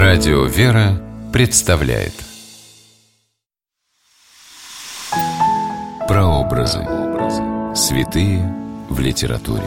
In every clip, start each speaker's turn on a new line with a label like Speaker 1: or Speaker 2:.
Speaker 1: Радио «Вера» представляет прообразы. Святые в литературе.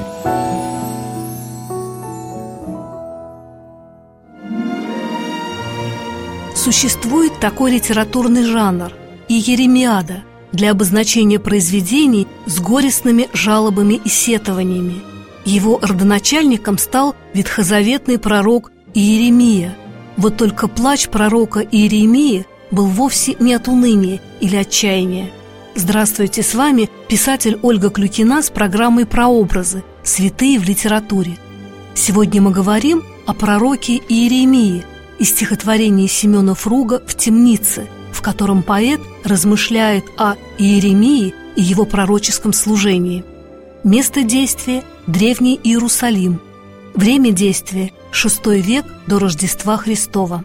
Speaker 2: Существует такой литературный жанр – иеремиада, для обозначения произведений с горестными жалобами и сетованиями. Его родоначальником стал ветхозаветный пророк Иеремия. Вот только плач пророка Иеремии был вовсе не от уныния или отчаяния. Здравствуйте, с вами писатель Ольга Клюкина с программой «Прообразы. Святые в литературе». Сегодня мы говорим о пророке Иеремии из стихотворения Семена Фруга «В темнице», в котором поэт размышляет о Иеремии и его пророческом служении. Место действия – Древний Иерусалим. Время действия – VI век до Рождества Христова.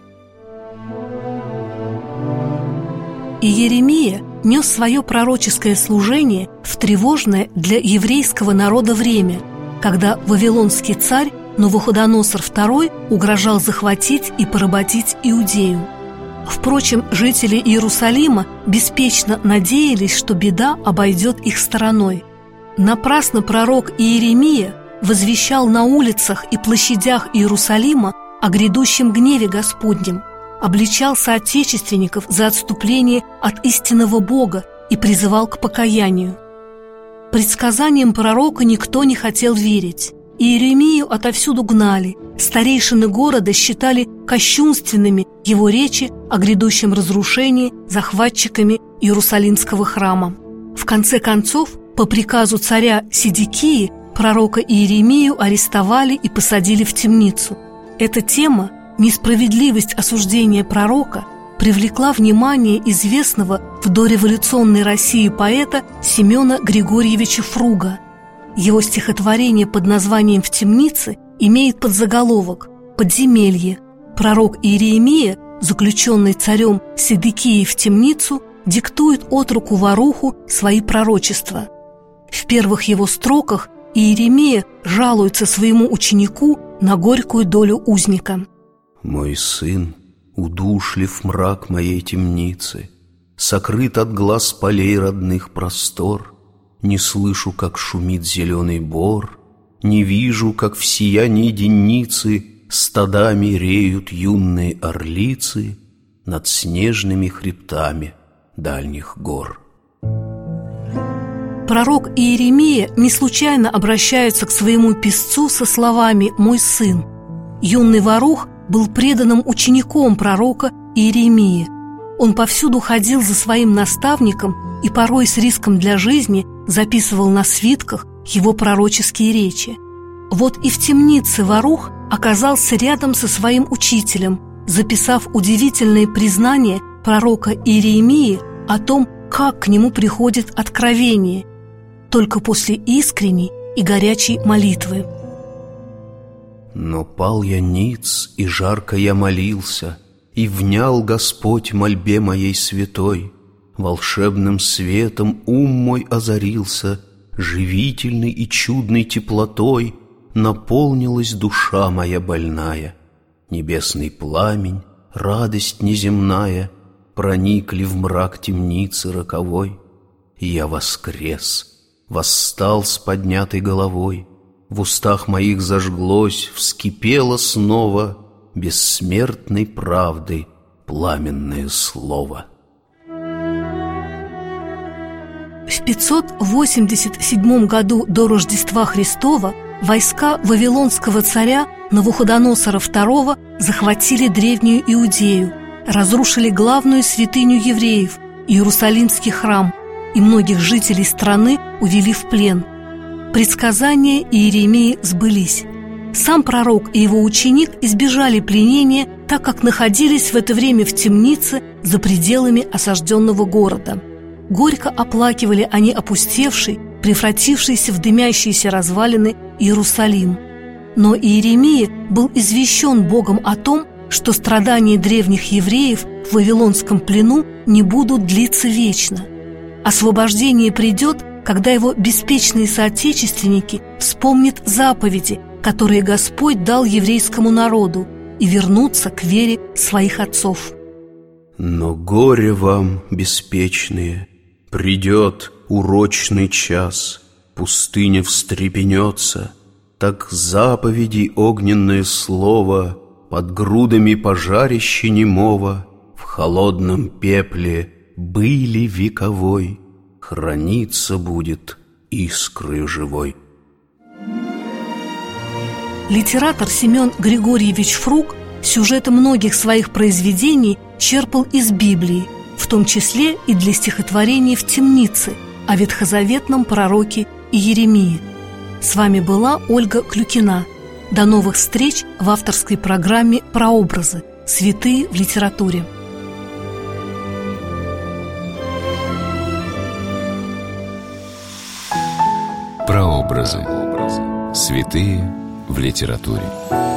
Speaker 2: Иеремия нес свое пророческое служение в тревожное для еврейского народа время, когда вавилонский царь Навуходоносор II угрожал захватить и поработить Иудею. Впрочем, жители Иерусалима беспечно надеялись, что беда обойдет их стороной. Напрасно пророк Иеремия возвещал на улицах и площадях Иерусалима о грядущем гневе Господнем, обличал соотечественников за отступление от истинного Бога и призывал к покаянию. Предсказаниям пророка никто не хотел верить. Иеремию отовсюду гнали, старейшины города считали кощунственными его речи о грядущем разрушении захватчиками Иерусалимского храма. В конце концов, по приказу царя Седекии, пророка Иеремию арестовали и посадили в темницу. Эта тема, несправедливость осуждения пророка, привлекла внимание известного в дореволюционной России поэта Семена Григорьевича Фруга. Его стихотворение под названием «В темнице» имеет подзаголовок «Подземелье». Пророк Иеремия, заключенный царем Седекией в темницу, диктует отроку Варуху свои пророчества. В первых его строках Иеремия жалуется своему ученику на горькую долю узника.
Speaker 3: «Мой сын, удушлив мрак моей темницы, сокрыт от глаз полей родных простор. Не слышу, как шумит зеленый бор, не вижу, как в сиянии денницы стадами реют юные орлицы над снежными хребтами дальних гор».
Speaker 2: Пророк Иеремия не случайно обращается к своему писцу со словами «мой сын». Юный Варух был преданным учеником пророка Иеремии. Он повсюду ходил за своим наставником и порой с риском для жизни записывал на свитках его пророческие речи. Вот и в темнице Варух оказался рядом со своим учителем, записав удивительные признания пророка Иеремии о том, как к нему приходит откровение, только после искренней и горячей молитвы.
Speaker 3: «Но пал я ниц, и жарко я молился, и внял Господь мольбе моей святой. Волшебным светом ум мой озарился, живительной и чудной теплотой наполнилась душа моя больная. Небесный пламень, радость неземная проникли в мрак темницы роковой. И я воскрес, восстал с поднятой головой, в устах моих зажглось, вскипело снова бессмертной правды пламенное слово».
Speaker 2: В 587 году до Рождества Христова войска вавилонского царя Навуходоносора II захватили древнюю Иудею, разрушили главную святыню евреев – Иерусалимский храм, и многих жителей страны увели в плен. Предсказания Иеремии сбылись. Сам пророк и его ученик избежали пленения, так как находились в это время в темнице за пределами осажденного города. Горько оплакивали они опустевший, превратившийся в дымящиеся развалины Иерусалим. Но Иеремия был извещен Богом о том, что страдания древних евреев в вавилонском плену не будут длиться вечно. Освобождение придет, когда его беспечные соотечественники вспомнят заповеди, которые Господь дал еврейскому народу, и вернуться к вере своих отцов.
Speaker 3: Но горе вам, беспечные, придет урочный час, пустыня встрепенется, так заповеди огненное слово под грудами пожарища немого в холодном пепле были вековой храниться будет искрою живой.
Speaker 2: Литератор Семен Григорьевич Фрук сюжеты многих своих произведений черпал из Библии, в том числе и для стихотворений «В темнице» о ветхозаветном пророке Иеремии. С вами была Ольга Клюкина. До новых встреч в авторской программе «Прообразы. Святые в литературе».
Speaker 1: Прообразы. Святые в литературе.